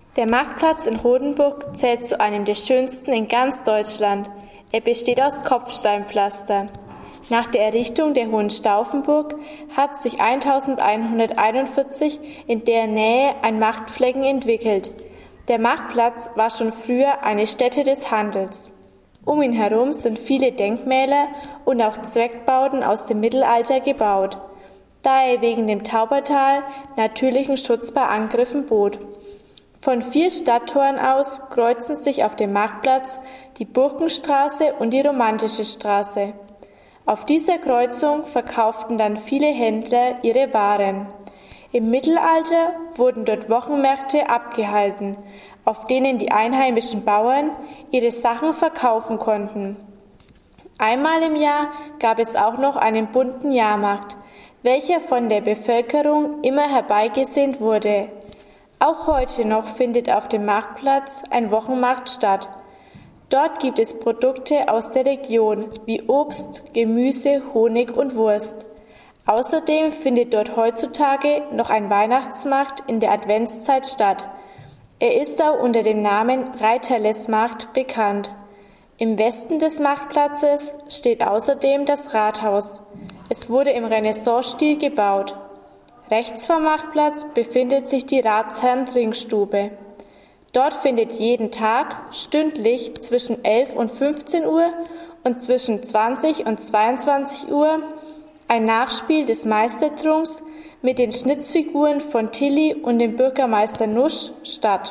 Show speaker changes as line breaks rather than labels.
Der Marktplatz in Rodenburg zählt zu einem der schönsten in ganz Deutschland. Er besteht aus Kopfsteinpflaster. Nach der Errichtung der Hohenstaufenburg hat sich 1141 in der Nähe ein Marktflecken entwickelt. Der Marktplatz war schon früher eine Stätte des Handels. Um ihn herum sind viele Denkmäler und auch Zweckbauten aus dem Mittelalter gebaut, da er wegen dem Taubertal natürlichen Schutz bei Angriffen bot. Von 4 Stadttoren aus kreuzen sich auf dem Marktplatz die Burgenstraße und die Romantische Straße. Auf dieser Kreuzung verkauften dann viele Händler ihre Waren. Im Mittelalter wurden dort Wochenmärkte abgehalten, auf denen die einheimischen Bauern ihre Sachen verkaufen konnten. Einmal im Jahr gab es auch noch einen bunten Jahrmarkt, welcher von der Bevölkerung immer herbeigesehnt wurde. Auch heute noch findet auf dem Marktplatz ein Wochenmarkt statt. Dort gibt es Produkte aus der Region, wie Obst, Gemüse, Honig und Wurst. Außerdem findet dort heutzutage noch ein Weihnachtsmarkt in der Adventszeit statt. Er ist auch unter dem Namen Reiterlesmarkt bekannt. Im Westen des Marktplatzes steht außerdem das Rathaus. Es wurde im Renaissancestil gebaut. Rechts vom Marktplatz befindet sich die Ratsherren-Trinkstube. Dort findet jeden Tag stündlich zwischen 11 und 15 Uhr und zwischen 20 und 22 Uhr ein Nachspiel des Meistertrunks mit den Schnitzfiguren von Tilly und dem Bürgermeister Nusch statt.